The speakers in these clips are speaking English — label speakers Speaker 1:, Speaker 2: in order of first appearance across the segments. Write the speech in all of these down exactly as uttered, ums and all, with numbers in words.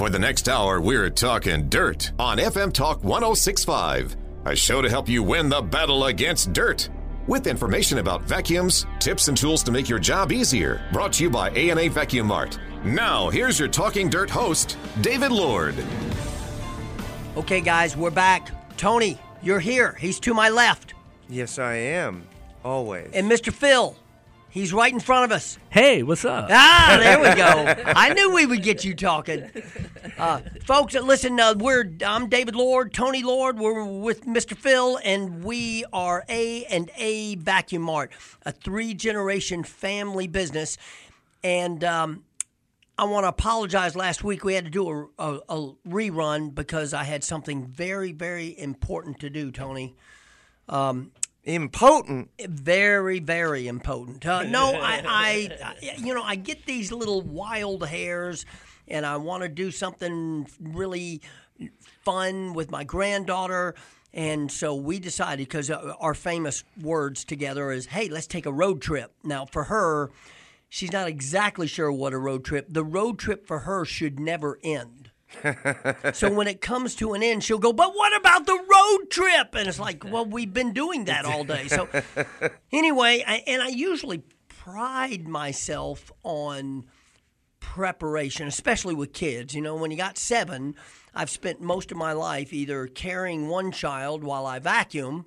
Speaker 1: For the next hour, we're talking dirt on F M Talk one oh six point five, a show to help you win the battle against dirt. With information about vacuums, tips and tools to make your job easier. Brought to you by A and A Vacuum Mart. Now, here's your Talking Dirt host, David Lord.
Speaker 2: Okay, guys, we're back. Tony, you're here. He's to my left.
Speaker 3: Yes, I am. Always.
Speaker 2: And Mister Phil, he's right in front of us.
Speaker 4: Hey, what's up?
Speaker 2: Ah, there we go. I knew we would get you talking. Uh, folks, listen, uh, we're I'm David Lord, Tony Lord. We're with Mister Phil, and we are A and A Vacuum Mart, a three-generation family business. And um, I want to apologize. Last week we had to do a, a, a rerun because I had something very, very important to do, Tony. Um,
Speaker 3: Impotent.
Speaker 2: Very, very impotent. Uh, no, I, I, you know, I get these little wild hairs, and I want to do something really fun with my granddaughter. And so we decided, because our famous words together is, hey, let's take a road trip. Now, for her, she's not exactly sure what a road trip. The road trip for her should never end. So when it comes to an end, she'll go, but what about the road trip? And it's like, well, we've been doing that all day. So anyway, I, and I usually pride myself on preparation, especially with kids. You know, when you got seven, I've spent most of my life either carrying one child while I vacuum,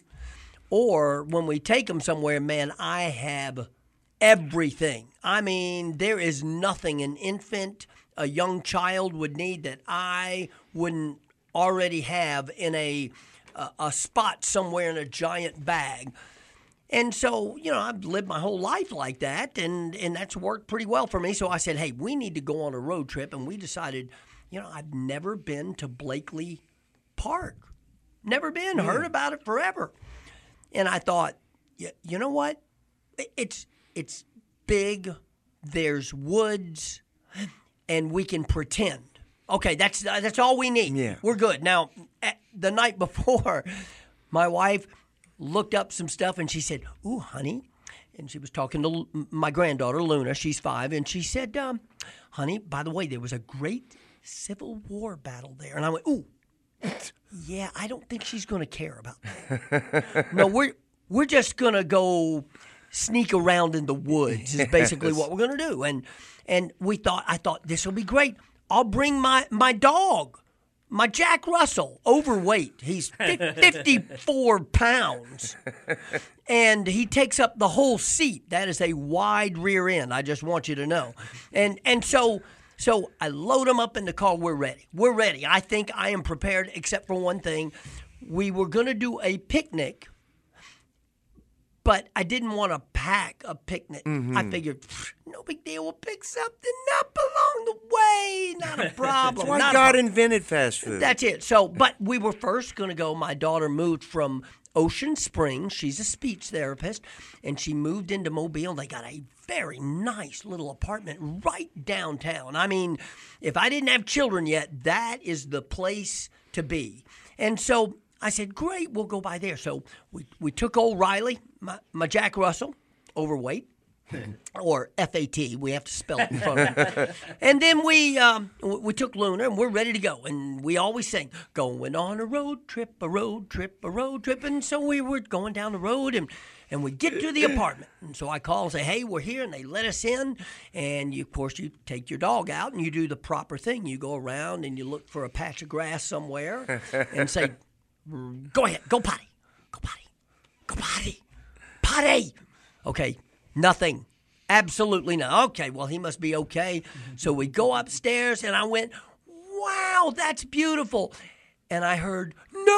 Speaker 2: or when we take them somewhere, man, I have everything. I mean, there is nothing an infant, a young child would need that I wouldn't already have in a a, a spot somewhere in a giant bag. And so, you know, I've lived my whole life like that, and, and that's worked pretty well for me. So I said, hey, we need to go on a road trip, and we decided, you know, I've never been to Blakely Park. Never been, yeah. Heard about it forever. And I thought, you, you know what? It's it's big, there's woods, and we can pretend. Okay, that's that's all we need.
Speaker 3: Yeah.
Speaker 2: We're good. Now, the night before, my wife looked up some stuff, and she said, ooh, honey, and she was talking to my granddaughter, Luna. She's five, and she said, um, honey, by the way, there was a great Civil War battle there. And I went, ooh, yeah, I don't think she's going to care about that. No, we're we're just going to go sneak around in the woods is basically yes. what we're going to do. And and we thought, I thought, this will be great. I'll bring my, my dog, my Jack Russell, overweight. He's fifty-four pounds. And he takes up the whole seat. That is a wide rear end, I just want you to know. And and so so I load him up in the car. We're ready. We're ready. I think I am prepared, except for one thing. We were going to do a picnic, but I didn't want to pack a picnic. Mm-hmm. I figured, no big deal. We'll pick something up along the way. Not a problem.
Speaker 3: That's why
Speaker 2: Not
Speaker 3: God invented fast food.
Speaker 2: That's it. So, but we were first going to go. My daughter moved from Ocean Springs. She's a speech therapist, and she moved into Mobile. They got a very nice little apartment right downtown. I mean, if I didn't have children yet, that is the place to be. And so I said, great, we'll go by there. So we, we took old Riley, my, my Jack Russell, overweight, or F A T. We have to spell it in front of it. And then we um, we took Luna, and we're ready to go. And we always sing, going on a road trip, a road trip, a road trip. And so we were going down the road, and, and we get to the apartment. And so I call and say, hey, we're here. And they let us in. And, you, of course, you take your dog out, and you do the proper thing. You go around, and you look for a patch of grass somewhere and say, go ahead, go potty, go potty, go potty, potty. Okay, nothing, absolutely not. Okay, well, he must be okay. So we go upstairs, and I went, wow, that's beautiful. And I heard,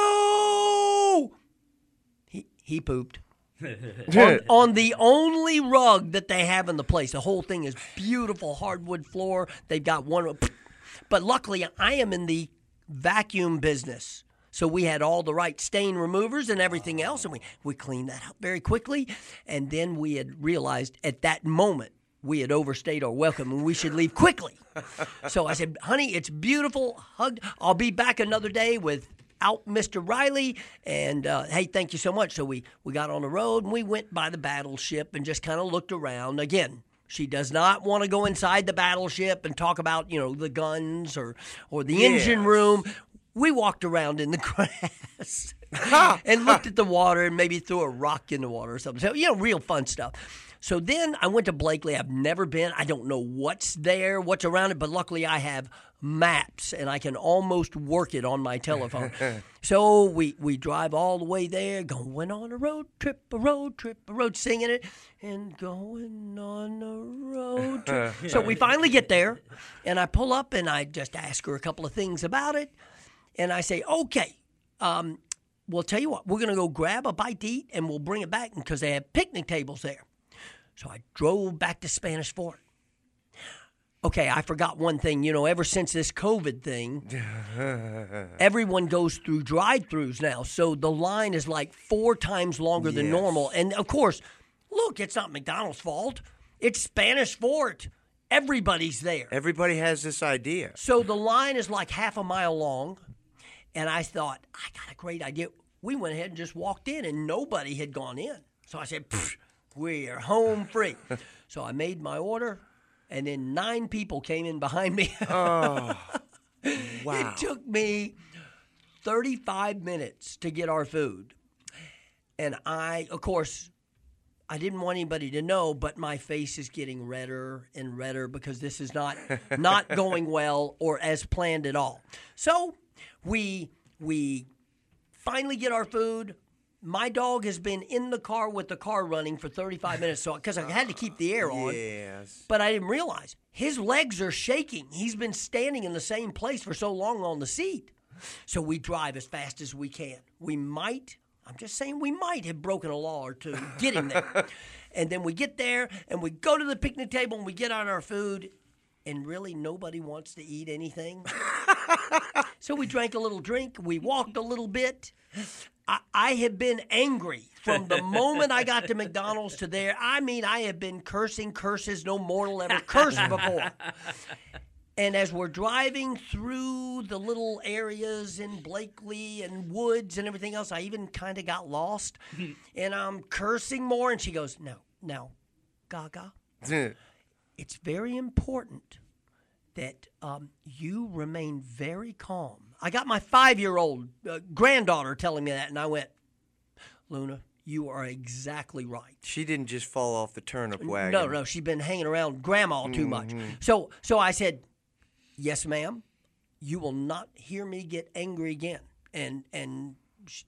Speaker 2: no! He, he pooped. on, on the only rug that they have in the place. The whole thing is beautiful hardwood floor. They've got one, but luckily I am in the vacuum business. So we had all the right stain removers and everything else, and we, we cleaned that up very quickly. And then we had realized at that moment we had overstayed our welcome and we should leave quickly. So I said, honey, it's beautiful. Hugged. I'll be back another day without Mister Riley. And, uh, hey, thank you so much. So we, we got on the road, and we went by the battleship and just kind of looked around. Again, She does not want to go inside the battleship and talk about, you know, the guns or, or the
Speaker 3: Yes.
Speaker 2: engine room. We walked around in the grass and looked at the water and maybe threw a rock in the water or something. So, you know, real fun stuff. So then I went to Blakely. I've never been. I don't know what's there, what's around it, but luckily I have maps and I can almost work it on my telephone. So we, we drive all the way there, going on a road trip, a road trip, a road, singing it, and going on a road trip. So we finally get there, and I pull up and I just ask her a couple of things about it, and I say, okay, um, we'll tell you what, we're going to go grab a bite to eat, and we'll bring it back because they have picnic tables there. So I drove back to Spanish Fort. Okay, I forgot one thing. You know, ever since this COVID thing, everyone goes through drive-thrus now. So the line is like four times longer than
Speaker 3: Yes.
Speaker 2: normal. And, of course, look, it's not McDonald's fault. It's Spanish Fort. Everybody's there.
Speaker 3: Everybody has this idea.
Speaker 2: So the line is like half a mile long. And I thought, I got a great idea. We went ahead and just walked in, and nobody had gone in. So I said, we're home free. So I made my order. And then nine people came in behind me.
Speaker 3: Oh, wow.
Speaker 2: It took me thirty-five minutes to get our food. And I, of course, I didn't want anybody to know, but my face is getting redder and redder because this is not not going well or as planned at all. So we we finally get our food. My dog has been in the car with the car running for thirty-five minutes, so because I had to keep the air on.
Speaker 3: Yes.
Speaker 2: But I didn't realize his legs are shaking. He's been standing in the same place for so long on the seat. So we drive as fast as we can. We might, I'm just saying we might have broken a law or two getting there. And then we get there and we go to the picnic table and we get on our food. And really nobody wants to eat anything. So we drank a little drink. We walked a little bit. I, I have been angry from the moment I got to McDonald's to there. I mean, I have been cursing curses no mortal ever cursed before. And as we're driving through the little areas in Blakely and woods and everything else, I even kind of got lost. And I'm cursing more. And she goes, no, no, Gaga, it's very important that um, you remain very calm. I got my five-year-old uh, granddaughter telling me that, and I went, Luna, you are exactly right.
Speaker 3: She didn't just fall off the turnip wagon.
Speaker 2: No, no, she's been hanging around Grandma too much. So, so I said, yes, ma'am, you will not hear me get angry again. And and she,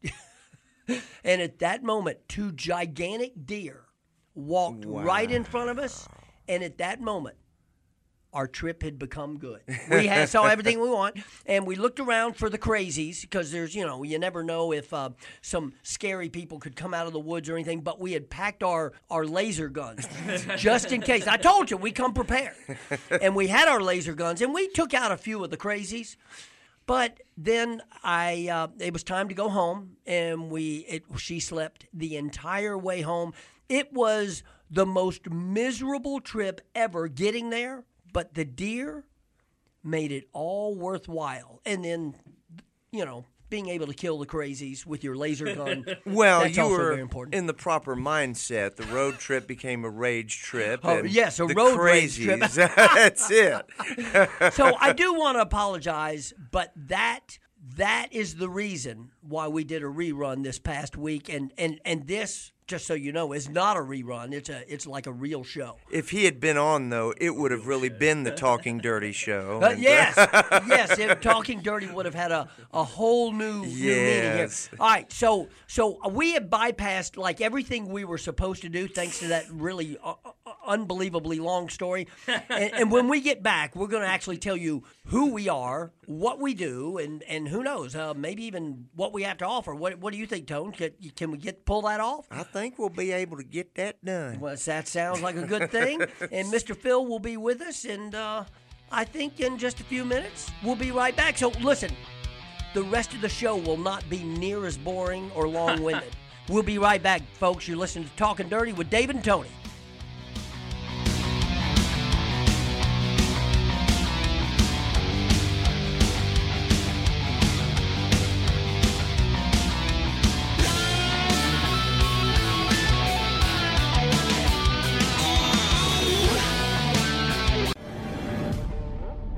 Speaker 2: and at that moment, two gigantic deer walked
Speaker 3: Wow.
Speaker 2: right in front of us, and at that moment, our trip had become good. We had saw everything we want, and we looked around for the crazies because there's, you know, you never know if uh, some scary people could come out of the woods or anything. But we had packed our, our laser guns just in case. I told you we come prepared, and we had our laser guns, and we took out a few of the crazies. But then I, uh, it was time to go home, and we, it, she slept the entire way home. It was the most miserable trip ever getting there. But the deer made it all worthwhile. And then, you know, being able to kill the crazies with your laser gun,
Speaker 3: Well,
Speaker 2: that's
Speaker 3: you
Speaker 2: also
Speaker 3: were
Speaker 2: very important.
Speaker 3: in the proper mindset. The road trip became a rage trip.
Speaker 2: Oh,
Speaker 3: and
Speaker 2: yes, a
Speaker 3: the
Speaker 2: road rage trip.
Speaker 3: crazies, That's it.
Speaker 2: So I do want to apologize, but that that is the reason why we did a rerun this past week. And, and, and this, just so you know, is not a rerun. It's a it's like a real show.
Speaker 3: If he had been on, though, it would have really been the Talking Dirty show.
Speaker 2: Uh, yes, yes. If Talking Dirty would have had a, a whole new, new meaning here.
Speaker 3: Yes.
Speaker 2: All right, so so we have bypassed like everything we were supposed to do thanks to that really uh, uh, unbelievably long story. And, and when we get back, we're going to actually tell you who we are, what we do, and, and who knows, uh, maybe even what we have to offer. What what do you think, Tone? Can, can we get pull that off?
Speaker 3: I think we'll be able to get that done.
Speaker 2: Well, that sounds like a good thing. And Mister Phil will be with us, and uh, I think in just a few minutes, we'll be right back. So listen, the rest of the show will not be near as boring or long-winded. We'll be right back, folks. You're listening to Talking Dirty with David and Tony.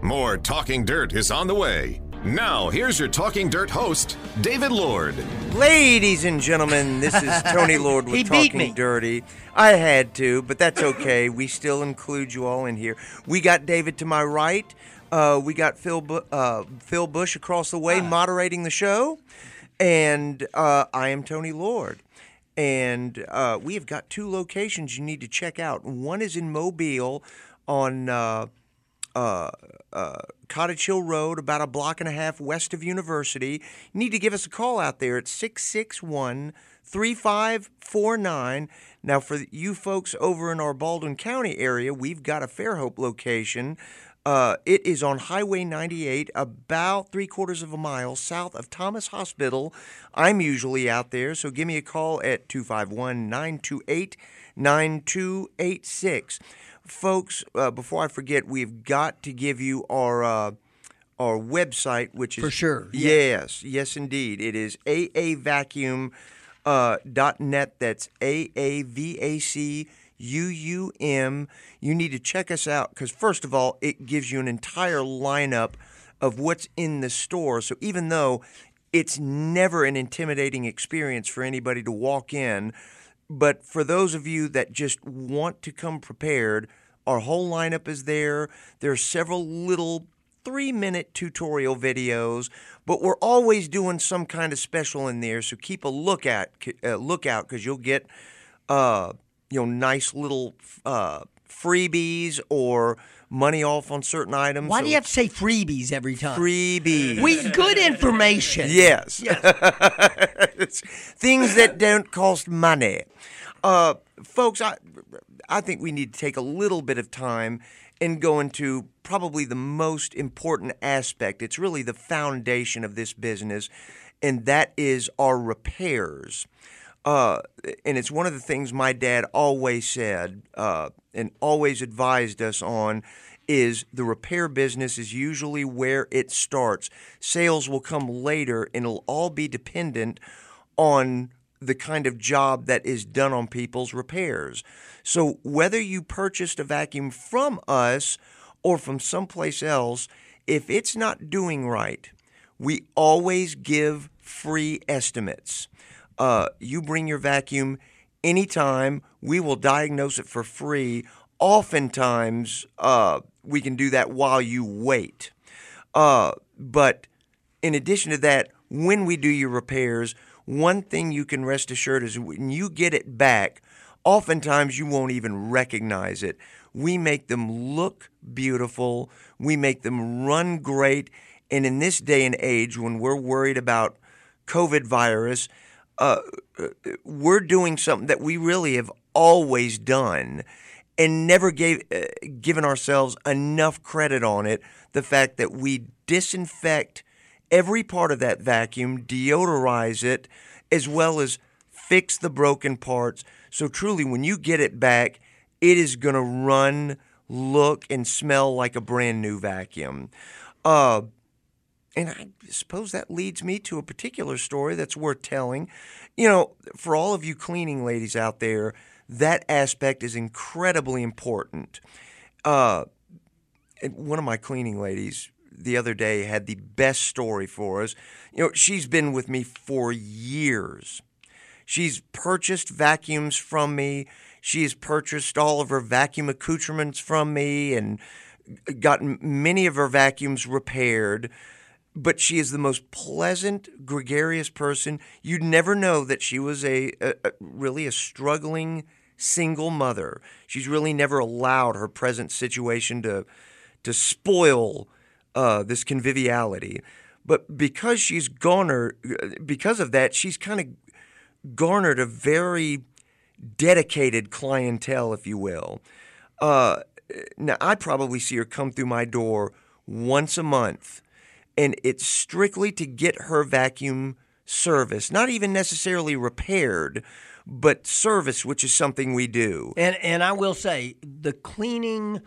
Speaker 1: More Talking Dirt is on the way. Now, here's your Talking Dirt host, David Lord.
Speaker 3: Ladies and gentlemen, this is Tony Lord with
Speaker 2: He beat
Speaker 3: Talking
Speaker 2: me.
Speaker 3: Dirty. I had to, but that's okay. We still include you all in here. We got David to my right. Uh, we got Phil Bu- uh, Phil Bush across the way moderating the show. And uh, I am Tony Lord. And uh, we have got two locations you need to check out. One is in Mobile on uh, uh, uh, Cottage Hill Road, about a block and a half west of University. You need to give us a call out there at six six one, three five four nine. Now, for you folks over in our Baldwin County area, we've got a Fairhope location. Uh, it is on Highway ninety-eight, about three quarters of a mile south of Thomas Hospital. I'm usually out there, so give me a call at two five one, nine two eight, nine two eight six. Folks, uh, before I forget, we've got to give you our uh, our website, which is...
Speaker 2: For sure.
Speaker 3: Yes, yes, indeed. It is A A vacuum dot net. That's A A V A C U U M. You need to check us out because, first of all, it gives you an entire lineup of what's in the store. So even though it's never an intimidating experience for anybody to walk in, but for those of you that just want to come prepared, our whole lineup is there. There are several little three-minute tutorial videos, but we're always doing some kind of special in there, so keep a look at uh, look out because you'll get uh, you know nice little uh, freebies or money off on certain items.
Speaker 2: Why
Speaker 3: so
Speaker 2: do you have to say freebies every time?
Speaker 3: freebies?
Speaker 2: We good information.
Speaker 3: Yes.
Speaker 2: Yes.
Speaker 3: Things that don't cost money. Uh, folks, I, I think we need to take a little bit of time and go into probably the most important aspect. It's really the foundation of this business, and that is our repairs. Uh, and it's one of the things my dad always said uh, and always advised us on is the repair business is usually where it starts. Sales will come later, and it'll all be dependent on the kind of job that is done on people's repairs. So whether you purchased a vacuum from us or from someplace else, if it's not doing right, we always give free estimates. Uh, you bring your vacuum anytime, we will diagnose it for free. Oftentimes, uh, we can do that while you wait. Uh, but in addition to that, when we do your repairs, one thing you can rest assured is when you get it back, oftentimes you won't even recognize it. We make them look beautiful. We make them run great. And in this day and age, when we're worried about COVID virus, uh, we're doing something that we really have always done and never gave uh, given ourselves enough credit on it. The fact that we disinfect every part of that vacuum, deodorize it, as well as fix the broken parts. So truly, when you get it back, it is going to run, look, and smell like a brand new vacuum. Uh, and I suppose that leads me to a particular story that's worth telling. You know, for all of you cleaning ladies out there, that aspect is incredibly important. Uh, one of my cleaning ladies the other day had the best story for us. You know, she's been with me for years. She's purchased vacuums from me. She has purchased all of her vacuum accoutrements from me and gotten many of her vacuums repaired. But she is the most pleasant, gregarious person. You'd never know that she was a, a, a really a struggling single mother. She's really never allowed her present situation to to spoil uh, this conviviality. But because she's garnered, because of that, she's kind of garnered a very dedicated clientele, if you will. Uh, now, I probably see her come through my door once a month, and it's strictly to get her vacuum service, not even necessarily repaired, but service, which is something we do.
Speaker 2: And and I will say, the cleaning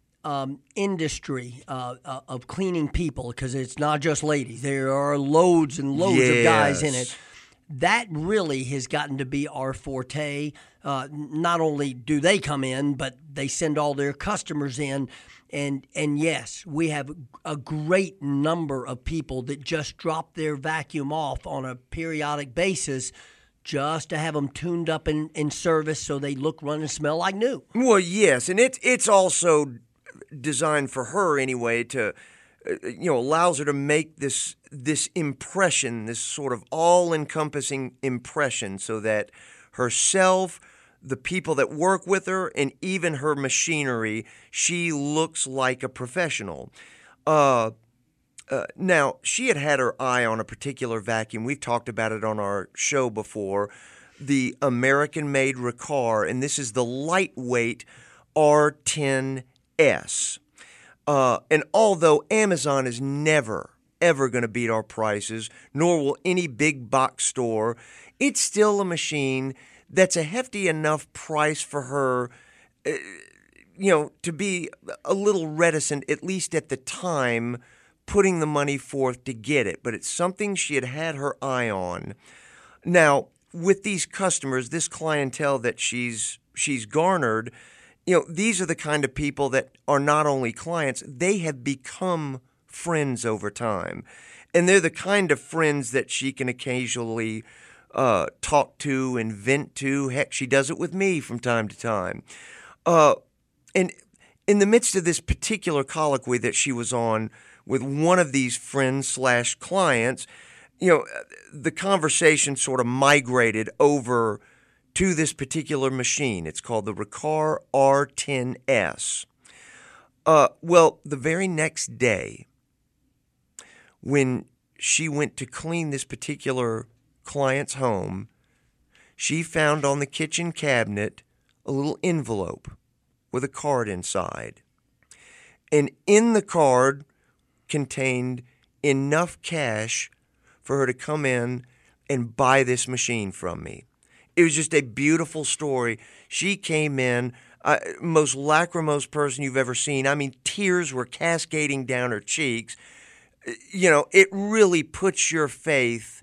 Speaker 2: um, industry uh, uh, of cleaning people, because it's not just ladies. There are loads and loads
Speaker 3: yes.
Speaker 2: of guys in it. that really has gotten to be our forte. Uh, not only do they come in, but they send all their customers in. And and yes, we have a great number of people that just drop their vacuum off on a periodic basis just to have them tuned up in, in service so they look, run, and smell like new.
Speaker 3: Well, yes, and it's it's also designed for her anyway to, uh, you know, allows her to make this this impression, this sort of all-encompassing impression, so that herself, the people that work with her, and even her machinery, she looks like a professional. Uh, uh, now, she had had her eye on a particular vacuum. We've talked about it on our show before, the American-made Riccar, and this is the lightweight R ten S. Uh, and although Amazon is never, ever going to beat our prices, nor will any big box store, it's still a machine that's a hefty enough price for her, uh, you know, to be a little reticent, at least at the time, putting the money forth to get it. But it's something she had had her eye on. Now, with these customers, this clientele that she's she's garnered, you know, these are the kind of people that are not only clients, they have become friends over time. And they're the kind of friends that she can occasionally uh, talk to and vent to. Heck, she does it with me from time to time. Uh, and in the midst of this particular colloquy that she was on with one of these friends slash clients, you know, the conversation sort of migrated over to this particular machine. It's called the Riccar R ten S. Uh, well, the very next day, when she went to clean this particular client's home, she found on the kitchen cabinet a little envelope with a card inside. And in the card contained enough cash for her to come in and buy this machine from me. It was just a beautiful story. She came in, uh, most lachrymose person you've ever seen. I mean, tears were cascading down her cheeks. You know, it really puts your faith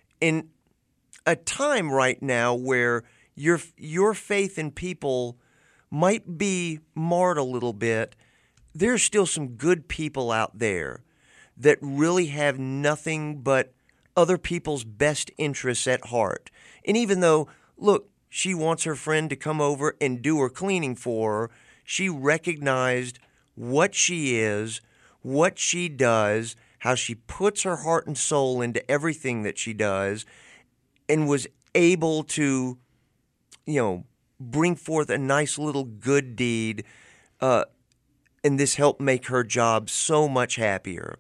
Speaker 3: in a time right now where your your faith in people might be marred a little bit. There's still some good people out there that really have nothing but other people's best interests at heart. And even though, look, she wants her friend to come over and do her cleaning for her, she recognized what she is, what she does, how she puts her heart and soul into everything that she does, and was able to, you know, bring forth a nice little good deed, uh, and this helped make her job so much happier.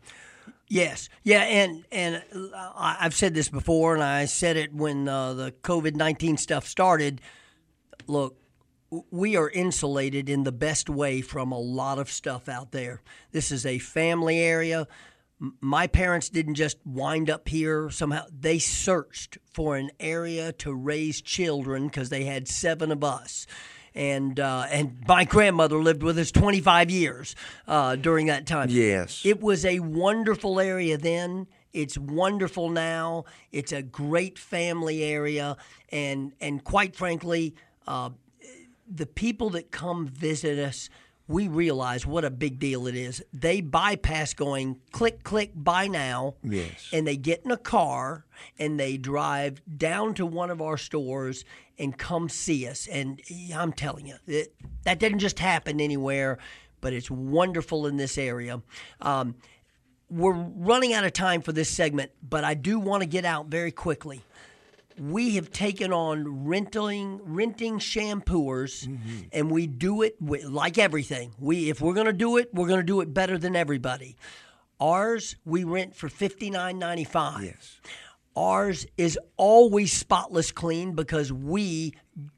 Speaker 2: Yes, yeah, and and I've said this before, and I said it when uh, the COVID nineteen stuff started. Look, we are insulated in the best way from a lot of stuff out there. This is a family area. My parents didn't just wind up here somehow. They searched for an area to raise children because they had seven of us. And uh, and my grandmother lived with us twenty-five years uh, during that time.
Speaker 3: Yes.
Speaker 2: It was a wonderful area then. It's wonderful now. It's a great family area. And, and quite frankly, uh, the people that come visit us, we realize what a big deal it is. They bypass going click, click, buy now.
Speaker 3: Yes.
Speaker 2: And they get in a car and they drive down to one of our stores and come see us. And I'm telling you, it, that didn't just happen anywhere, but it's wonderful in this area. Um, we're running out of time for this segment, but I do want to get out very quickly. We have taken on renting renting shampooers, mm-hmm. and we do it with, like everything. We if we're going to do it, we're going to do it better than everybody. Ours, we rent for fifty-nine ninety-five. Yes. Ours is always spotless clean because we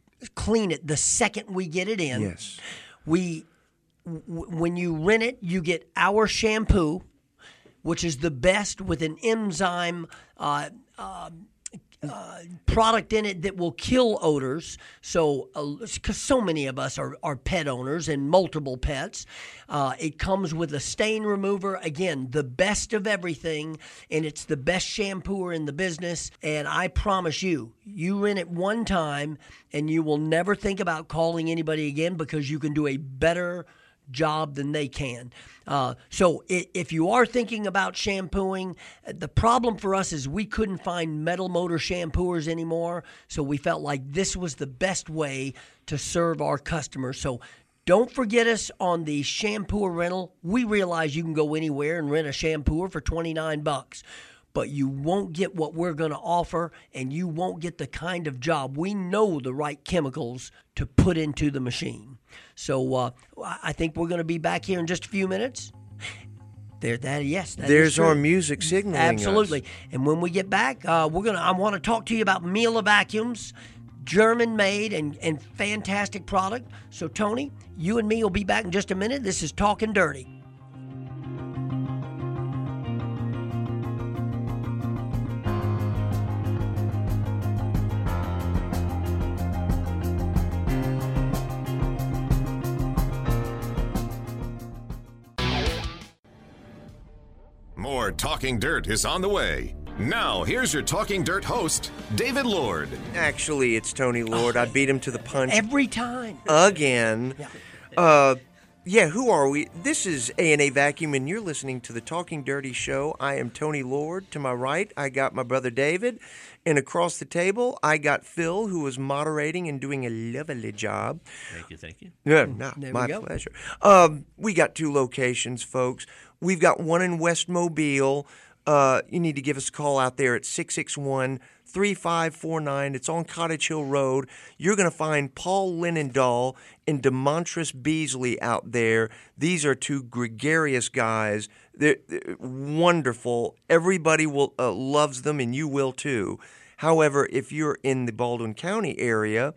Speaker 2: clean it the second we get it in.
Speaker 3: Yes.
Speaker 2: We w- when you rent it, you get our shampoo, which is the best with an enzyme uh, uh, uh, product in it that will kill odors. So, because uh, so many of us are, are pet owners and multiple pets, uh, it comes with a stain remover. Again, the best of everything, and it's the best shampooer in the business. And I promise you, you rent it one time, and you will never think about calling anybody again because you can do a better job than they can. Uh, so if you are thinking about shampooing, the problem for us is we couldn't find metal motor shampooers anymore, so we felt like this was the best way to serve our customers. So don't forget us on the shampooer rental. We realize you can go anywhere and rent a shampooer for twenty-nine bucks. But you won't get what we're going to offer, and you won't get the kind of job. We know the right chemicals to put into the machine. So uh, I think we're going to be back here in just a few minutes. There, that yes, that
Speaker 3: there's
Speaker 2: is true.
Speaker 3: Our music signaling
Speaker 2: Absolutely.
Speaker 3: us.
Speaker 2: And when we get back, uh, we're gonna. I want to talk to you about Miele vacuums, German-made and and fantastic product. So Tony, you and me will be back in just a minute. This is Talking Dirty.
Speaker 1: More Talking Dirt is on the way. Now, here's your Talking Dirt host, David Lord.
Speaker 3: Actually, it's Tony Lord. I beat him to the punch
Speaker 2: Every time.
Speaker 3: again.
Speaker 2: Yeah.
Speaker 3: Uh, yeah, who are we? This is A and A Vacuum, and you're listening to the Talking Dirty Show. I am Tony Lord. To my right, I got my brother David. And across the table, I got Phil, who was moderating and doing a lovely job.
Speaker 4: Thank you, thank you.
Speaker 3: Yeah, no,
Speaker 2: There we
Speaker 3: my
Speaker 2: go.
Speaker 3: pleasure. Um, we got two locations, folks. We've got one in West Mobile. Uh, you need to give us a call out there at six six one, three five four nine. It's on Cottage Hill Road. You're going to find Paul Linendahl and Demontrus Beasley out there. These are two gregarious guys. They're, they're wonderful. Everybody will uh, loves them, and you will too. However, if you're in the Baldwin County area,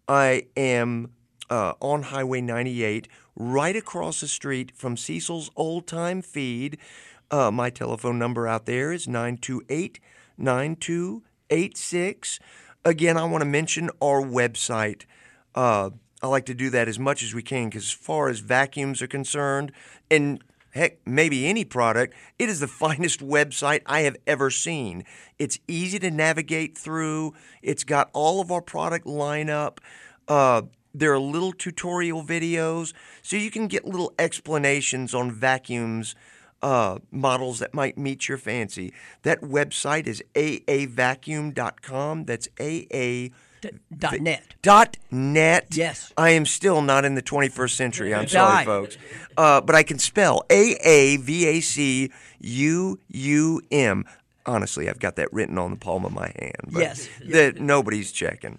Speaker 3: I am uh, on Highway ninety-eight, right across the street from Cecil's Old Time Feed. Uh, my telephone number out there is nine two eight, nine two eight six. Again, I want to mention our website. Uh, I like to do that as much as we can because as far as vacuums are concerned, and heck, maybe any product, it is the finest website I have ever seen. It's easy to navigate through. It's got all of our product lineup. Uh, there are little tutorial videos, so you can get little explanations on vacuums, uh, models that might meet your fancy. That website is a a vacuum dot com. That's A A
Speaker 2: Dot net.
Speaker 3: Dot net.
Speaker 2: Yes.
Speaker 3: I am still not in the twenty-first century. I'm
Speaker 2: Right.
Speaker 3: sorry, folks. Uh, but I can spell A A V A C U U M. Honestly, I've got that written on the palm of my hand. But
Speaker 2: Yes.
Speaker 3: that nobody's checking.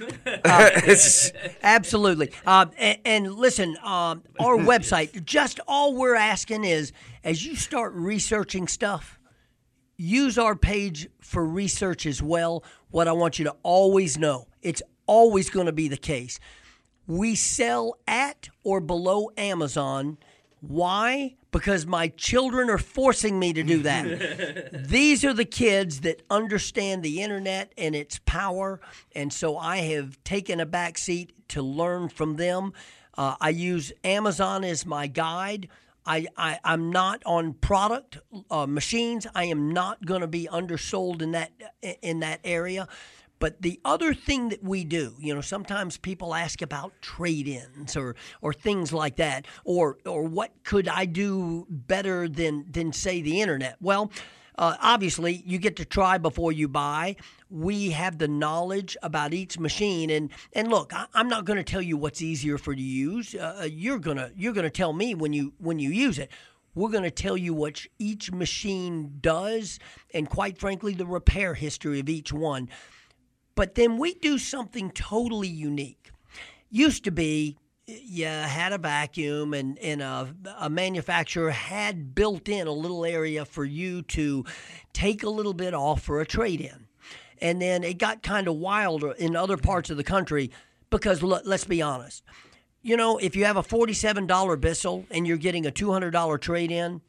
Speaker 3: It's-
Speaker 2: Absolutely. Uh, and, and listen, um, our website, just all we're asking is as you start researching stuff, use our page for research as well. What I want you to always know, it's always going to be the case. We sell at or below Amazon. Why? Because my children are forcing me to do that. These are the kids that understand the internet and its power, and so I have taken a back seat to learn from them. Uh, I use Amazon as my guide. I, I, I'm not on product uh, machines. I am not going to be undersold in that in that area. But the other thing that we do, you know, sometimes people ask about trade-ins or or things like that, or or what could I do better than than say the internet? Well, uh, obviously you get to try before you buy. We have the knowledge about each machine, and and look, I, I'm not going to tell you what's easier for you to use. Uh, you're gonna you're gonna tell me when you when you use it. We're going to tell you what each machine does, and quite frankly, the repair history of each one. But then we do something totally unique. Used to be you had a vacuum and, and a, a manufacturer had built in a little area for you to take a little bit off for a trade-in. And then it got kind of wild in other parts of the country because, look, let's be honest. You know, if you have a forty-seven dollars Bissell and you're getting a two hundred dollars trade-in,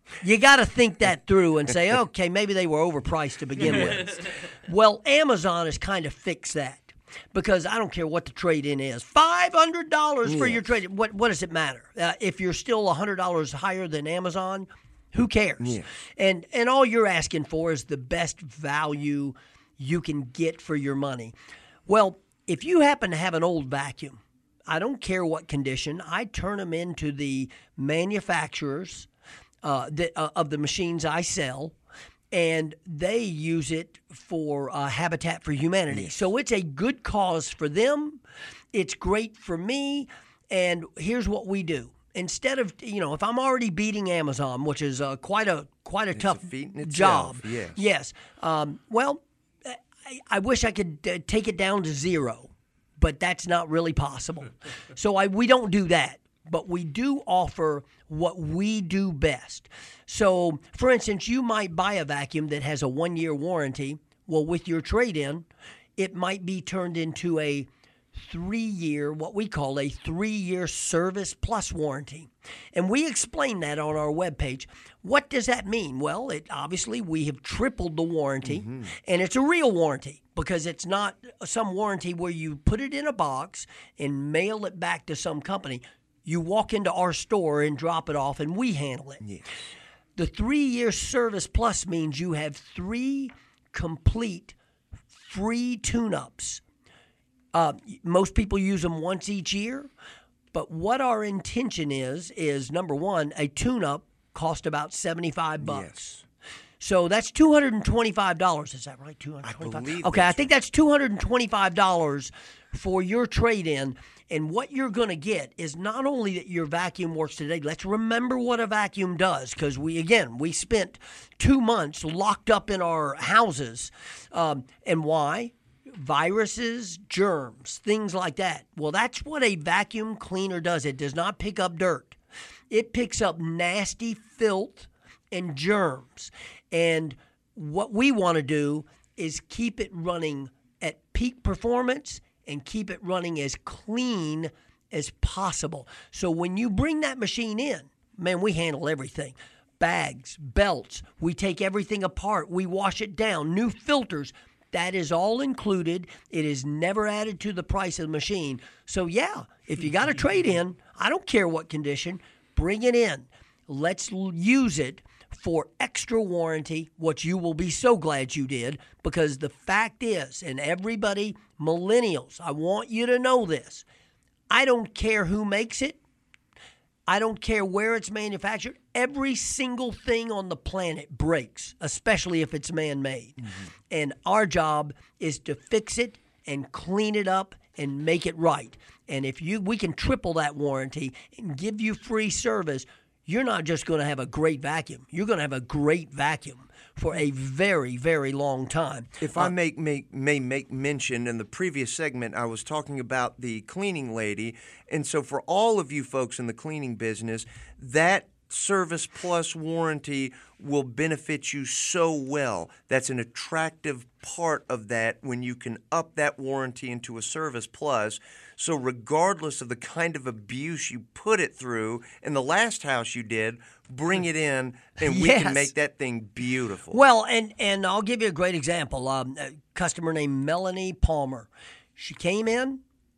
Speaker 2: You got to think that through and say, okay, maybe they were overpriced to begin with. Well, Amazon has kind of fixed that. Because I don't care what the trade-in is. five hundred dollars for
Speaker 3: yes.
Speaker 2: your trade-in. What, what does it matter? Uh, if you're still one hundred dollars higher than Amazon, who cares?
Speaker 3: Yes.
Speaker 2: And and all you're asking for is the best value you can get for your money. Well, if you happen to have an old vacuum, I don't care what condition, I turn them into the manufacturers uh, that, uh, of the machines I sell, and they use it for uh, Habitat for Humanity.
Speaker 3: Yes.
Speaker 2: So it's a good cause for them. It's great for me. And here's what we do. Instead of, you know, if I'm already beating Amazon, which is uh, quite a quite a
Speaker 3: It's
Speaker 2: tough
Speaker 3: a feat in
Speaker 2: job.
Speaker 3: itself, yes.
Speaker 2: Yes. Um, well, I, I wish I could uh, take it down to zero, but that's not really possible. So I we don't do that. But we do offer what we do best. So, for instance, you might buy a vacuum that has a one-year warranty. Well, with your trade-in, it might be turned into a three-year, what we call a three-year service plus warranty. And we explain that on our webpage. What does that mean? Well, it obviously we have tripled the warranty, mm-hmm. and it's a real warranty because it's not some warranty where you put it in a box and mail it back to some company. You walk into our store and drop it off, and we handle it.
Speaker 3: Yes.
Speaker 2: The three-year Service Plus means you have three complete free tune-ups. Uh, most people use them once each year, but what our intention is, is, number one, a tune-up costs about seventy-five bucks.
Speaker 3: Yes.
Speaker 2: So that's two hundred twenty-five dollars. Is that right? two hundred twenty-five dollars?
Speaker 3: I believe
Speaker 2: Okay, I
Speaker 3: that's
Speaker 2: think
Speaker 3: right.
Speaker 2: that's two hundred twenty-five dollars for your trade-in. And what you're going to get is not only that your vacuum works today. Let's remember what a vacuum does, because we, again, we spent two months locked up in our houses. Um, and why? Viruses, germs, things like that. Well, that's what a vacuum cleaner does. It does not pick up dirt. It picks up nasty filth and germs. And what we want to do is keep it running at peak performance and keep it running as clean as possible. So when you bring that machine in, man, we handle everything. Bags, belts, we take everything apart. We wash it down, new filters. That is all included. It is never added to the price of the machine. So, yeah, if you got a trade-in, I don't care what condition, bring it in. Let's use it for extra warranty, which you will be so glad you did, because the fact is, and everybody, millennials, I want you to know this. I don't care who makes it. I don't care where it's manufactured. Every single thing on the planet breaks, especially if it's man-made. Mm-hmm. And our job is to fix it and clean it up and make it right. And if you, we can triple that warranty and give you free service, you're not just going to have a great vacuum. You're going to have a great vacuum for a very, very long time.
Speaker 3: If
Speaker 2: uh,
Speaker 3: I make, make, may make mention, in the previous segment, I was talking about the cleaning lady. And so for all of you folks in the cleaning business, that Service Plus warranty will benefit you so well. That's an attractive part of that when you can up that warranty into a Service Plus. So regardless of the kind of abuse you put it through, in the last house you did, bring it in and we
Speaker 2: Yes.
Speaker 3: can make that thing beautiful.
Speaker 2: Well, and, and I'll give you a great example. Um, a customer named Melanie Palmer. She came in.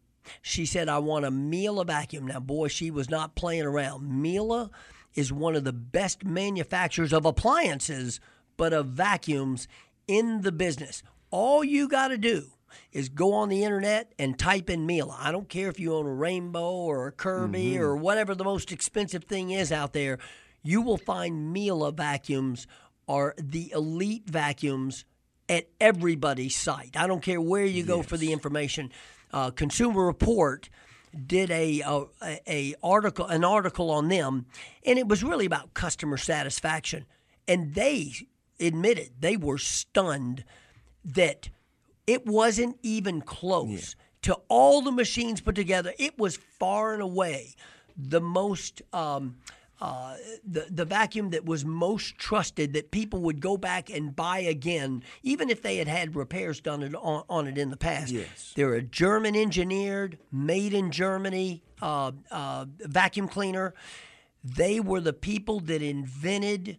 Speaker 2: She said, I want a Miele vacuum. Now, boy, she was not playing around. Miele is one of the best manufacturers of appliances, but of vacuums in the business. All you got to do is go on the internet and type in Miele. I don't care if you own a Rainbow or a Kirby mm-hmm. or whatever the most expensive thing is out there. You will find Miele vacuums are the elite vacuums at everybody's site. I don't care where you go
Speaker 3: yes.
Speaker 2: for the information. Uh, Consumer Report did a, a a article an article on them, and it was really about customer satisfaction. And they admitted they were stunned that it wasn't even close yeah. to all the machines put together. It was far and away the most um, uh, the the vacuum that was most trusted, that people would go back and buy again, even if they had had repairs done it on, on it in the past.
Speaker 3: Yes.
Speaker 2: They're a German-engineered, made in Germany uh, uh, vacuum cleaner. They were the people that invented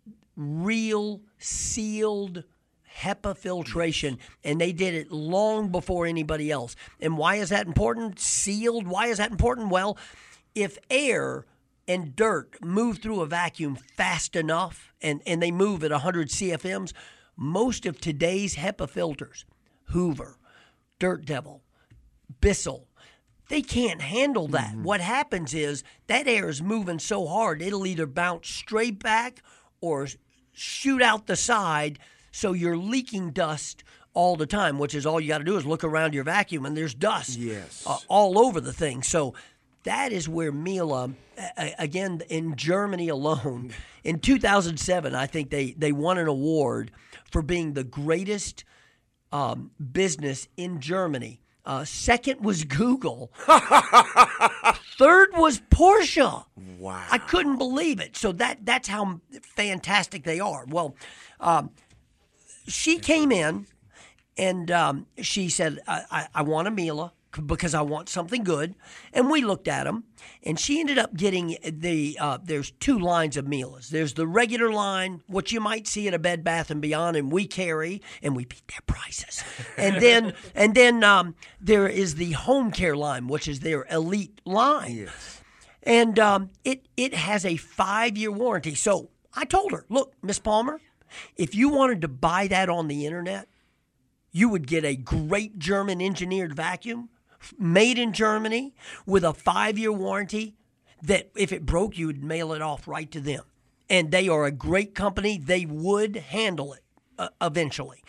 Speaker 2: real sealed HEPA filtration, and they did it long before anybody else. And why is that important? Sealed, why is that important? Well, if air and dirt move through a vacuum fast enough, and, and they move at one hundred C F Ms, most of today's HEPA filters, Hoover, Dirt Devil, Bissell, they can't handle that. Mm-hmm. What happens is that air is moving so hard, it'll either bounce straight back or shoot out the side, so you're leaking dust all the time, which is all you got to do is look around your vacuum, and there's dust
Speaker 3: yes.
Speaker 2: uh, all over the thing. So that is where Miele, uh, again, in Germany alone, in two thousand seven, I think they, they won an award for being the greatest um, business in Germany. Uh, second was Google. Third was Porsche.
Speaker 3: Wow.
Speaker 2: I couldn't believe it. So that that's how fantastic they are. Well, um, she came in, and um, she said, I, I, I want a Miele because I want something good. And we looked at them, and she ended up getting the, uh, there's two lines of Mieles. There's the regular line, which you might see at a Bed Bath and Beyond, and we carry, and we beat their prices. And then and then um, there is the home care line, which is their elite line.
Speaker 3: Yes.
Speaker 2: And um, it, it has a five-year warranty. So I told her, look, Miss Palmer, if you wanted to buy that on the internet, you would get a great German-engineered vacuum made in Germany with a five-year warranty that if it broke, you would mail it off right to them. And they are a great company. They would handle it uh, eventually.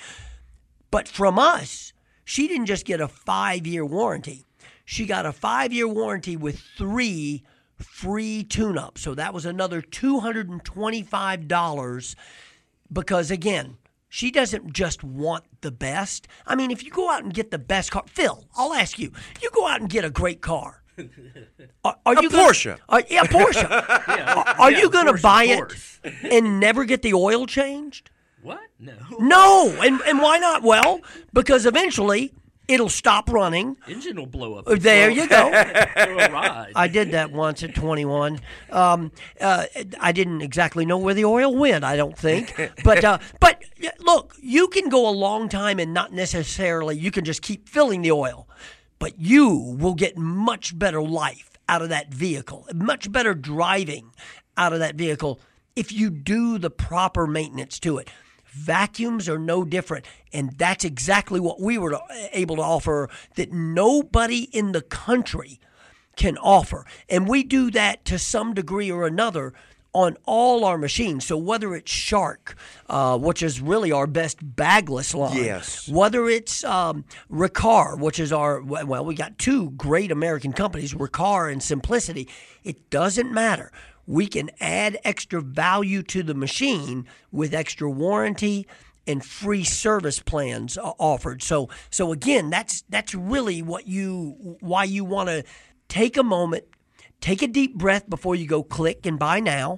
Speaker 2: But from us, she didn't just get a five-year warranty. She got a five-year warranty with three free tune-ups. So that was another two hundred twenty-five dollars because, again, she doesn't just want the best. I mean, if you go out and get the best car, Phil, I'll ask you, you go out and get a great car. Are, are
Speaker 3: a
Speaker 2: you
Speaker 3: Porsche.
Speaker 2: Gonna, are, yeah, Porsche.
Speaker 4: yeah,
Speaker 2: are are
Speaker 4: yeah,
Speaker 2: you going to
Speaker 4: Porsche,
Speaker 2: buy
Speaker 4: Porsche.
Speaker 2: it and never get the oil changed?
Speaker 4: What? No.
Speaker 2: No. And, and why not? Well, because eventually it'll stop running.
Speaker 4: Engine will blow up.
Speaker 2: There you go.
Speaker 4: Throw a ride.
Speaker 2: I did that once at twenty-one. Um, uh, I didn't exactly know where the oil went, I don't think. But uh, but look, you can go a long time and not necessarily you can just keep filling the oil. But you will get much better life out of that vehicle, much better driving out of that vehicle if you do the proper maintenance to it. Vacuums are no different, and that's exactly what we were able to offer that nobody in the country can offer. And we do that to some degree or another on all our machines. So whether it's Shark, uh, which is really our best bagless line,
Speaker 3: yes.
Speaker 2: whether it's um, Riccar, which is our, well, we got two great American companies, Riccar and Simplicity, it doesn't matter. We can add extra value to the machine with extra warranty and free service plans offered. So, so again, that's that's really what you why you want to take a moment, take a deep breath before you go click and buy now,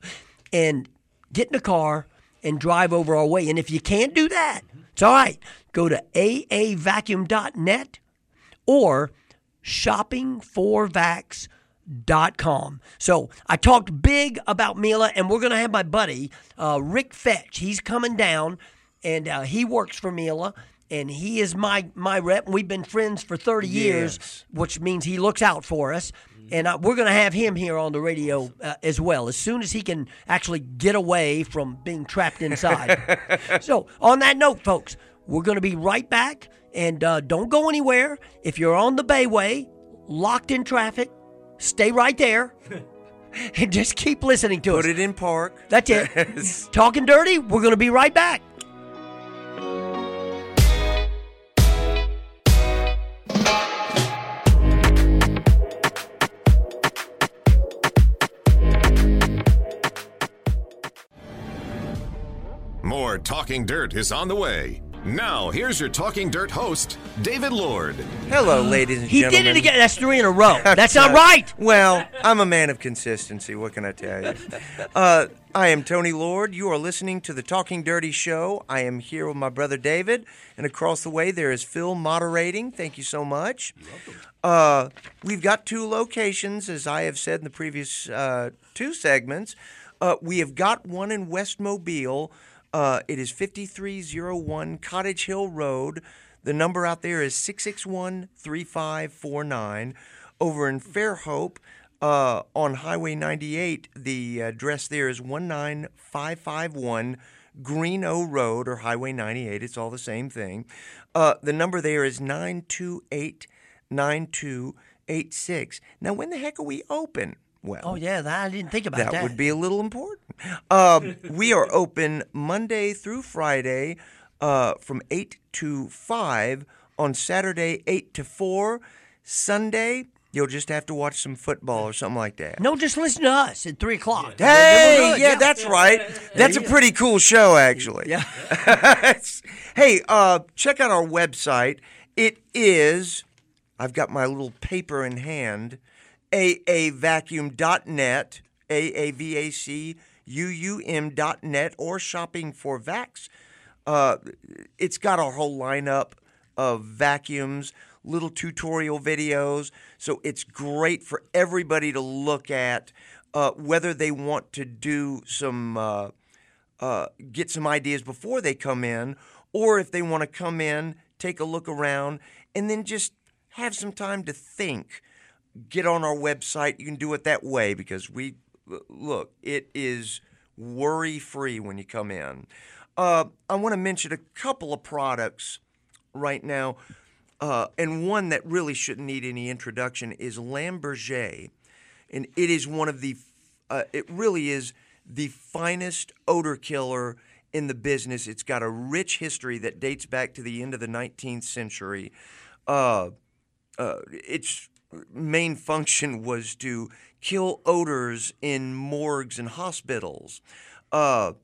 Speaker 2: and get in the car and drive over our way. And if you can't do that, it's all right. Go to a a vacuum dot net or shopping for vacs dot com. So I talked big about Miele, and we're going to have my buddy, uh, Rick Fetch. He's coming down, and uh, he works for Miele, and he is my, my rep. We've been friends for thirty
Speaker 3: yes.
Speaker 2: years, which means he looks out for us. And uh, we're going to have him here on the radio uh, as well, as soon as he can actually get away from being trapped inside. So on that note, folks, we're going to be right back, and uh, don't go anywhere. If you're on the Bayway, locked in traffic, stay right there and just keep listening to
Speaker 3: Put
Speaker 2: us.
Speaker 3: Put it in park.
Speaker 2: That's it. Talking Dirty, we're going to be right back.
Speaker 1: More Talking Dirt is on the way Now, here's your Talking Dirt host, David Lord.
Speaker 3: Hello, ladies and
Speaker 2: He
Speaker 3: gentlemen.
Speaker 2: did it again. That's three in a row. That's not right.
Speaker 3: Well, I'm a man of consistency. What can I tell you? Uh, I am Tony Lord. You are listening to the Talking Dirty Show. I am here with my brother David, and across the way there is Phil moderating. Thank you so much. You're welcome. Uh, we've got two locations, as I have said in the previous uh, two segments. Uh, we have got one in West Mobile. Uh, it is fifty-three oh one Cottage Hill Road. The number out there is six six one, three five four nine. Over in Fairhope, uh, on Highway ninety-eight, the address there is one nine five five one Greeno Road, or Highway ninety-eight. It's all the same thing. Uh, the number there is nine two eight, nine two eight six. Now, when the heck are we open? Well,
Speaker 2: Oh, yeah, that, I didn't think about that.
Speaker 3: that would be a little important. Um, we are open Monday through Friday uh, from eight to five. On Saturday, eight to four. Sunday, you'll just have to watch some football or something like that.
Speaker 2: No, just listen to us at three o'clock.
Speaker 3: Hey,
Speaker 2: We're good,
Speaker 3: yeah, that's right. That's a pretty cool show, actually.
Speaker 2: Yeah.
Speaker 3: Hey, uh, check out our website. It is, I've got my little paper in hand, A A vacuum dot net, A A V A C U U M dot net, or Shopping for Vacs. Uh, it's got our whole lineup of vacuums, little tutorial videos, so it's great for everybody to look at, uh, whether they want to do some, uh, uh, get some ideas before they come in, or if they want to come in, take a look around, and then just have some time to think. Get on our website. You can do it that way because we, look, it is worry-free when you come in. Uh, I want to mention a couple of products right now, uh, and one that really shouldn't need any introduction is Lamberger, and it is one of the, uh, it really is the finest odor killer in the business. It's got a rich history that dates back to the end of the nineteenth century. Uh, uh, its main function was to kill odors in morgues and hospitals. Uh,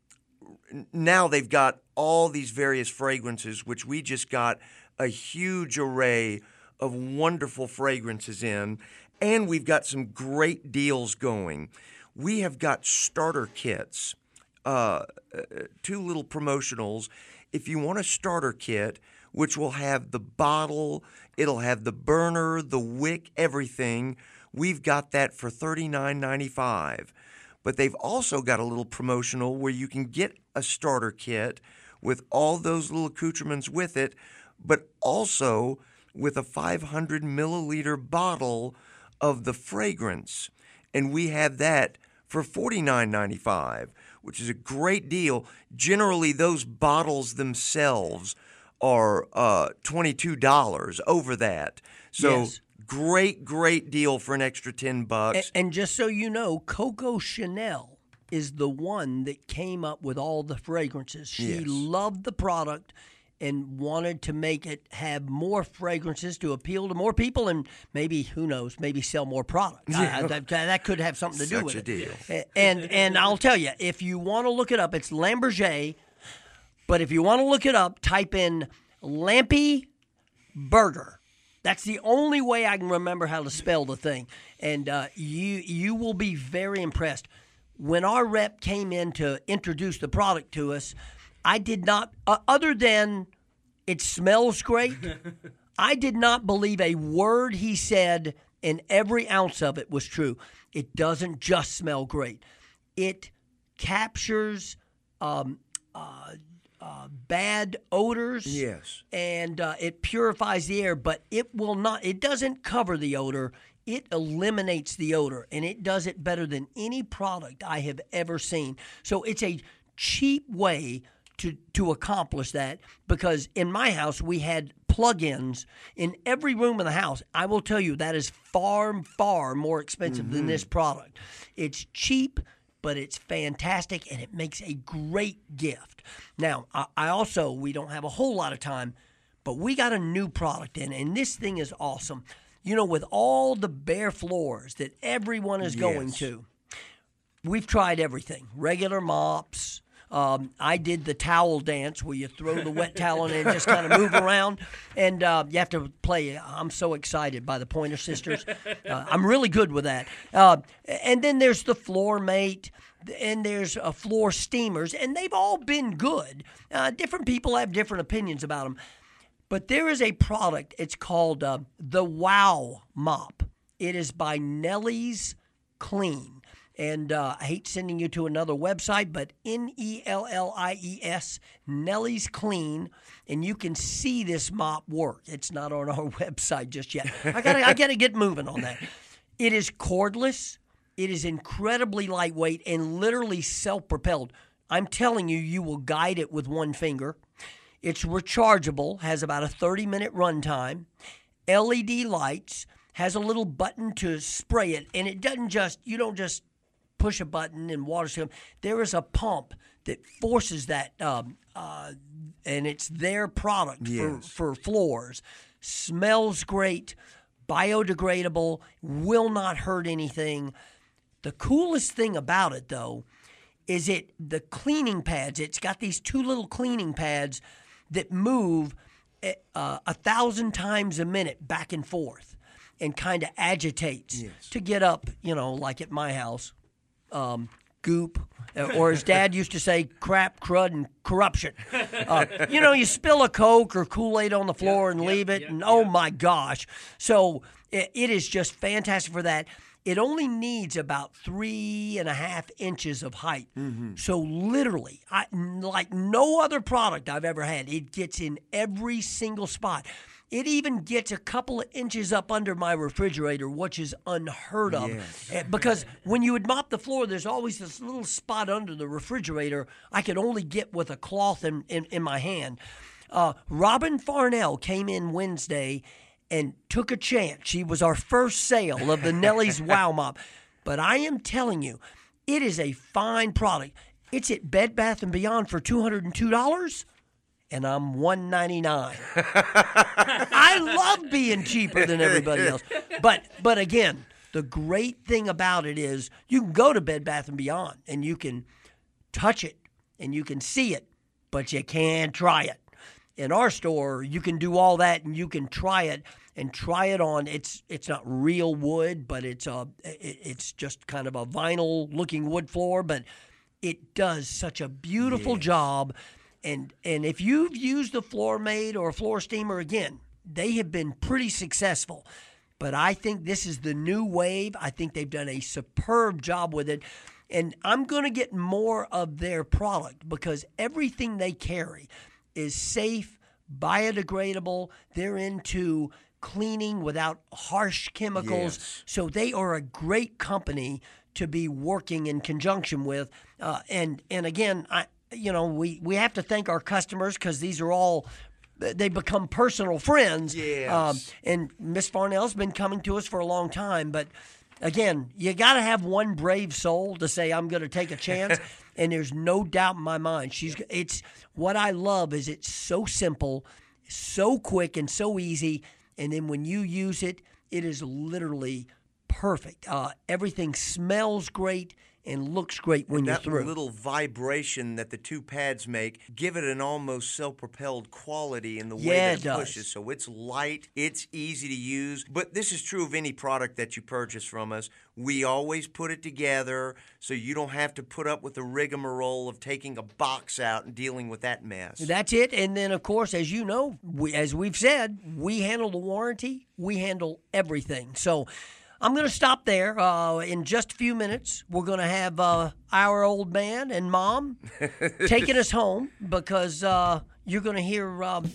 Speaker 3: now they've got all these various fragrances, which we just got a huge array of wonderful fragrances in, and we've got some great deals going. We have got starter kits, uh, two little promotionals. If you want a starter kit, which will have the bottle, it'll have the burner, the wick, everything, we've got that for thirty-nine ninety-five. But they've also got a little promotional where you can get a starter kit with all those little accoutrements with it, but also with a five hundred milliliter bottle of the fragrance. And we have that for forty-nine ninety-five, which is a great deal. Generally, those bottles themselves are uh, twenty-two dollars over that. So
Speaker 2: Yes.
Speaker 3: great, great deal for an extra ten bucks.
Speaker 2: And, and just so you know, Coco Chanel is the one that came up with all the fragrances. She
Speaker 3: Yes.
Speaker 2: loved the product and wanted to make it have more fragrances to appeal to more people and maybe, who knows, maybe sell more product. I- I- that, that could have something to do
Speaker 3: Such
Speaker 2: with
Speaker 3: a
Speaker 2: it.
Speaker 3: deal.
Speaker 2: A- And, and I'll tell you, if you want to look it up, it's Lamberger. But if you want to look it up, type in Lampy Burger. That's the only way I can remember how to spell the thing. And uh, you you will be very impressed. When our rep came in to introduce the product to us, I did not, uh, other than it smells great, I did not believe a word he said, and every ounce of it was true. It doesn't just smell great. It captures um, uh, uh, bad odors.
Speaker 3: Yes.
Speaker 2: And uh, it purifies the air, but it will not, it doesn't cover the odor. It eliminates the odor, and it does it better than any product I have ever seen. So it's a cheap way to, to accomplish that, because in my house we had plug-ins in every room in the house. I will tell you that is far, far more expensive mm-hmm. than this product. It's cheap, but it's fantastic, and it makes a great gift. Now, I, I also, we don't have a whole lot of time, but we got a new product in, and this thing is awesome. You know, with all the bare floors that everyone is going
Speaker 3: Yes.
Speaker 2: to, we've tried everything. Regular mops, Um, I did the towel dance where you throw the wet towel in and just kind of move around. And uh, you have to play. I'm so excited by the Pointer Sisters. Uh, I'm really good with that. Uh, and then there's the Floor Mate. And there's uh, floor steamers, and they've all been good. Uh, different people have different opinions about them. But there is a product, it's called uh, the Wow Mop. It is by Nellie's Clean. And uh, I hate sending you to another website, but N E L L I E S, Nellie's Clean, and you can see this mop work. It's not on our website just yet. I gotta, I gotta get moving on that. It is cordless. It is incredibly lightweight and literally self-propelled. I'm telling you, you will guide it with one finger. It's rechargeable, has about a thirty-minute runtime, L E D lights, has a little button to spray it, and it doesn't just, you don't just push a button and water comes. There is a pump that forces that, um, uh, and it's their product
Speaker 3: Yes.
Speaker 2: for, for floors. Smells great, biodegradable, will not hurt anything. The coolest thing about it, though, is it the cleaning pads. It's got these two little cleaning pads that move uh, a thousand times a minute back and forth and kind of agitates
Speaker 3: Yes.
Speaker 2: to get up, you know, like at my house, um, goop, or as Dad used to say, crap, crud, and corruption. Uh, you know, you spill a Coke or Kool-Aid on the floor
Speaker 4: Yep,
Speaker 2: and
Speaker 4: yep,
Speaker 2: leave it,
Speaker 4: yep,
Speaker 2: and oh
Speaker 4: yep.
Speaker 2: my gosh. So it, it is just fantastic for that. It only needs about three and a half inches of height. Mm-hmm. So literally, I, like no other product I've ever had, it gets in every single spot. It even gets a couple of inches up under my refrigerator, which is unheard of.
Speaker 3: Yes.
Speaker 2: Uh, Because when you would mop the floor, there's always this little spot under the refrigerator I could only get with a cloth in, in, in my hand. Uh, Robin Farnell came in Wednesday and took a chance. She was our first sale of the Nellie's Wow Mop. But I am telling you, it is a fine product. It's at Bed Bath and Beyond for two hundred two dollars, and I'm one ninety-nine. I love being cheaper than everybody else. But but again, the great thing about it is you can go to Bed Bath and Beyond and you can touch it and you can see it, but you can't try it. In our store, you can do all that and you can try it and try it on. It's it's not real wood, but it's a it, it's just kind of a vinyl looking wood floor, but it does such a beautiful
Speaker 3: Yes.
Speaker 2: job. And and if you've used the Floor Mate or Floor Steamer, again, they have been pretty successful. But I think this is the new wave. I think they've done a superb job with it. And I'm going to get more of their product because everything they carry is safe, biodegradable. They're into cleaning without harsh chemicals.
Speaker 3: Yes.
Speaker 2: So they are a great company to be working in conjunction with. Uh, and and again, I you know we, we have to thank our customers because these are all they become personal friends.
Speaker 3: Yes.
Speaker 2: Um, and Miss Farnell's been coming to us for a long time, but. Again, you got to have one brave soul to say I'm going to take a chance, and there's no doubt in my mind she's. It's what I love is it's so simple, so quick, and so easy. And then when you use it, it is literally perfect. Uh, everything smells great and looks great when
Speaker 3: And
Speaker 2: you're
Speaker 3: that
Speaker 2: through.
Speaker 3: little vibration that the two pads make give it an almost self-propelled quality in the way
Speaker 2: Yeah,
Speaker 3: that
Speaker 2: it
Speaker 3: it
Speaker 2: does.
Speaker 3: pushes. So it's light, it's easy to use. But this is true of any product that you purchase from us. We always put it together so you don't have to put up with the rigmarole of taking a box out and dealing with that mess.
Speaker 2: That's it. And then, of course, as you know, we, as we've said, we handle the warranty. We handle everything. So I'm going to stop there. Uh, in just a few minutes, we're going to have uh, our old man and mom taking us home because uh, you're going to hear. Um,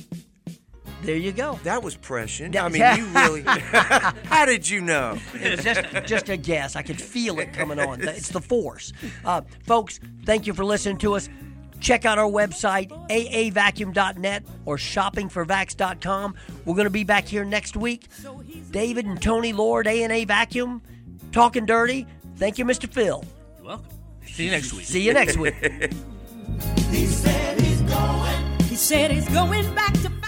Speaker 2: there you go.
Speaker 3: That was prescient.
Speaker 2: That
Speaker 3: I
Speaker 2: was-
Speaker 3: mean, you really. How did you know?
Speaker 2: It was just, just a guess. I could feel it coming on. It's the force. Uh, folks, thank you for listening to us. Check out our website, a a vacuum dot net or shopping for vax dot com. We're going to be back here next week. David and Tony Lord, A and A Vacuum, talking dirty. Thank you, Mister Phil.
Speaker 4: You're welcome. See you next week.
Speaker 2: See you next week.
Speaker 5: He said he's going. He said he's going back to